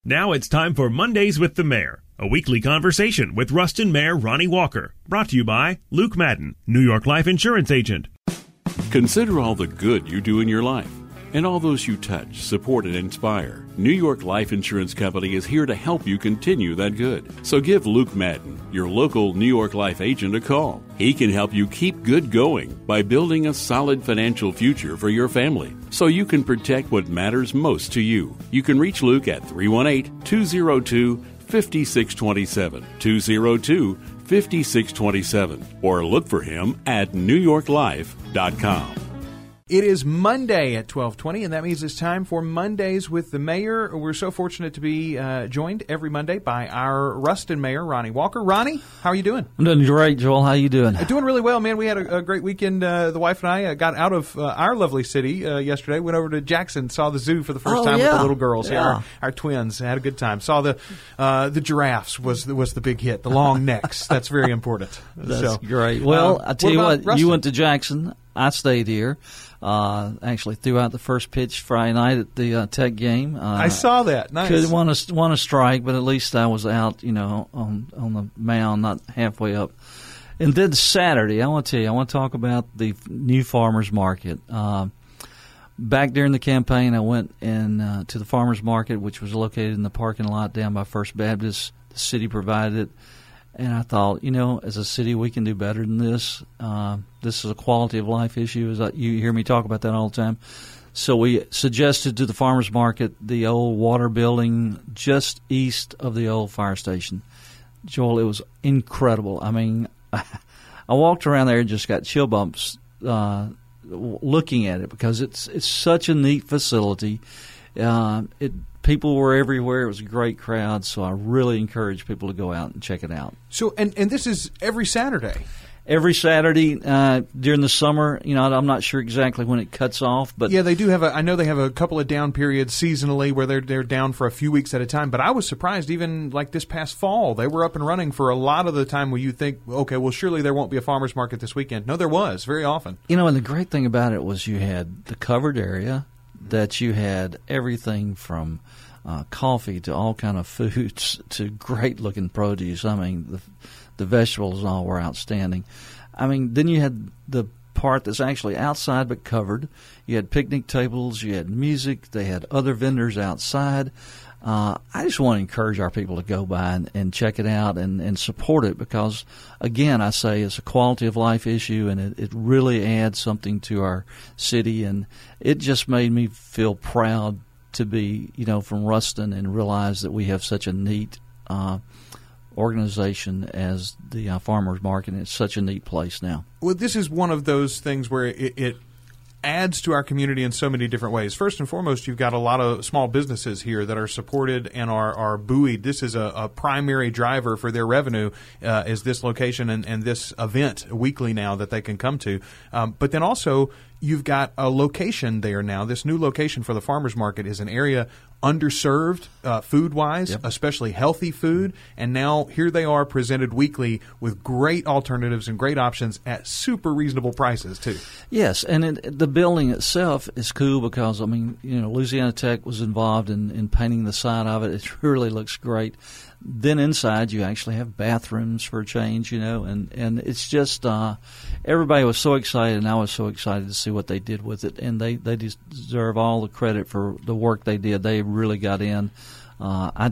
Now it's time for Mondays with the Mayor, a weekly conversation with Ruston Mayor Ronnie Walker, brought to you by Luke Madden, New York Life Insurance Agent. Consider all the good you do in your life and all those you touch, support, and inspire. New York Life Insurance Company is here to help you continue that good. So give Luke Madden, your local New York Life agent, a call. He can help you keep good going by building a solid financial future for your family so you can protect what matters most to you. You can reach Luke at 318-202-5627, 202-5627, or look for him at newyorklife.com. It is Monday at 12:20, and that means it's time for Mondays with the Mayor. We're so fortunate to be joined every Monday by our Ruston Mayor, Ronnie Walker. Ronnie, how are you doing? I'm doing great, Joel. How you doing? Doing really well, man. We had a great weekend. The wife and I got out of our lovely city yesterday, went over to Jackson, saw the zoo for the first time with the little girls. Yeah. Our twins. Had a good time. Saw the giraffes was the big hit, the long necks. That's very important. That's great. Well, I tell you what, Ruston? You went to Jackson. I stayed here. Actually threw out the first pitch Friday night at the Tech game. I saw that. Nice. Could have won a strike, but at least I was out, on the mound, not halfway up. And then Saturday, I want to talk about the new farmers market. Back during the campaign, I went to the farmers market, which was located in the parking lot down by First Baptist. The city provided it. And I thought, as a city, we can do better than this. This is a quality of life issue. You hear me talk about that all the time. So we suggested to the farmers market the old water building just east of the old fire station. Joel, it was incredible. I mean, I walked around there and just got chill bumps looking at it because it's such a neat facility. People were everywhere. It was a great crowd, so I really encourage people to go out and check it out. So, and this is every Saturday? Every Saturday during the summer. I'm not sure exactly when it cuts off, but yeah, they do have I know they have a couple of down periods seasonally where they're down for a few weeks at a time. But I was surprised, even like this past fall, they were up and running for a lot of the time. Where you think, okay, well, surely there won't be a farmers market this weekend. No, there was very often. And the great thing about it was you had the covered area, that you had everything from coffee to all kind of foods to great-looking produce. I mean, the vegetables all were outstanding. I mean, then you had the part that's actually outside but covered. You had picnic tables. You had music. They had other vendors outside. I just want to encourage our people to go by and check it out and support it because, again, I say it's a quality of life issue and it really adds something to our city. And it just made me feel proud to be, from Ruston and realize that we have such a neat organization as the farmers market. It's such a neat place now. Well, this is one of those things where it adds to our community in so many different ways. First and foremost, you've got a lot of small businesses here that are supported and are buoyed. This is a primary driver for their revenue is this location and this event weekly now that they can come to. But then also you've got a location there now. This new location for the farmers market is an area underserved food-wise, especially healthy food. And now here they are presented weekly with great alternatives and great options at super reasonable prices, too. Yes, and the building itself is cool because, Louisiana Tech was involved in painting the side of it. It really looks great. Then inside you actually have bathrooms for a change, and it's just everybody was so excited, and I was so excited to see what they did with it, and they deserve all the credit for the work they did. They really got in. I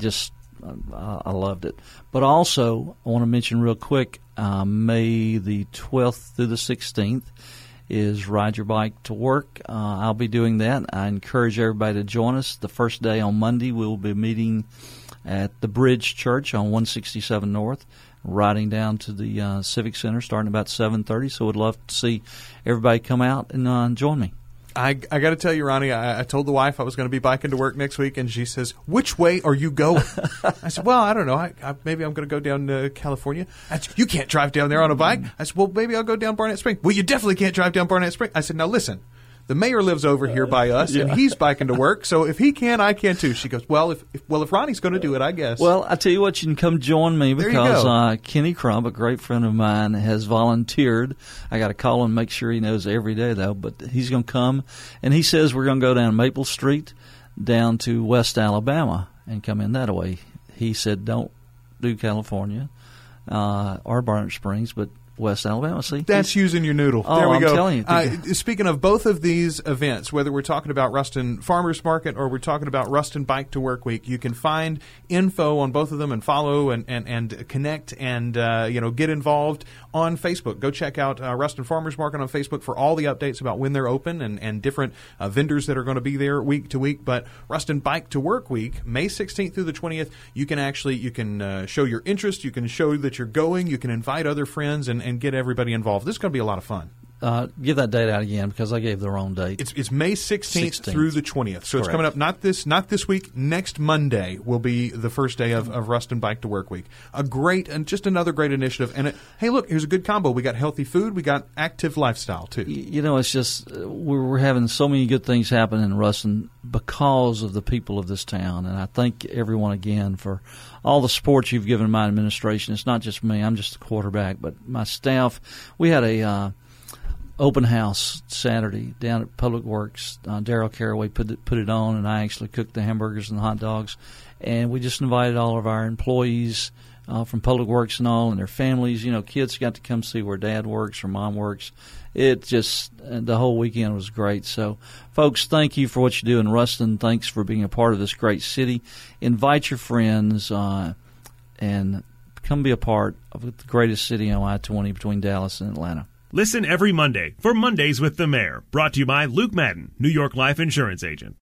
loved it. But also, I want to mention real quick, May the 12th through the 16th is Ride Your Bike to Work. I'll be doing that. I encourage everybody to join us. The first day on Monday, we will be meeting at the Bridge Church on 167 North, riding down to the Civic Center starting about 7:30. So we'd love to see everybody come out and join me. I got to tell you, Ronnie, I told the wife I was going to be biking to work next week, and she says, "Which way are you going?" I said, "Well, I don't know. Maybe I'm going to go down to California." I said, "You can't drive down there on a bike." I said, "Well, maybe I'll go down Barnett Spring." "Well, you definitely can't drive down Barnett Spring." I said, "Now listen. The mayor lives over here by us, and he's biking to work. So if he can, I can too." She goes, "Well, if Ronnie's going to do it, I guess." Well, I tell you what, you can come join me because Kenny Crump, a great friend of mine, has volunteered. I got to call him, make sure he knows every day though. But he's going to come, and he says we're going to go down Maple Street down to West Alabama, and come in that way. He said, don't do California or Barnett Springs, but West Alabama. See, that's using your noodle. Oh, there we I'm go. telling you. Speaking of both of these events, whether we're talking about Ruston Farmers Market or we're talking about Ruston Bike to Work Week, you can find info on both of them and follow and connect and get involved on Facebook. Go check out Ruston Farmers Market on Facebook for all the updates about when they're open and different vendors that are going to be there week to week. But Ruston Bike to Work Week, May 16th through the 20th, you can show your interest, you can show that you're going, you can invite other friends and get everybody involved. This is going to be a lot of fun. Give that date out again because I gave the wrong date. It's May 16th through the 20th. So Correct. It's coming up not this week. Next Monday will be the first day of Ruston Bike to Work Week. Just another great initiative. And hey, look, here's a good combo. We got healthy food. We got active lifestyle too. It's just we're having so many good things happen in Ruston because of the people of this town. And I thank everyone again for all the support you've given my administration. It's not just me. I'm just the quarterback, but my staff. We had a open house Saturday down at Public Works. Daryl Caraway put it on, and I actually cooked the hamburgers and the hot dogs. And we just invited all of our employees from Public Works and all, and their families. Kids got to come see where Dad works or Mom works. It just the whole weekend was great. So, folks, thank you for what you do in Ruston. Thanks for being a part of this great city. Invite your friends and come be a part of the greatest city on I-20 between Dallas and Atlanta. Listen every Monday for Mondays with the Mayor, brought to you by Luke Madden, New York Life Insurance Agent.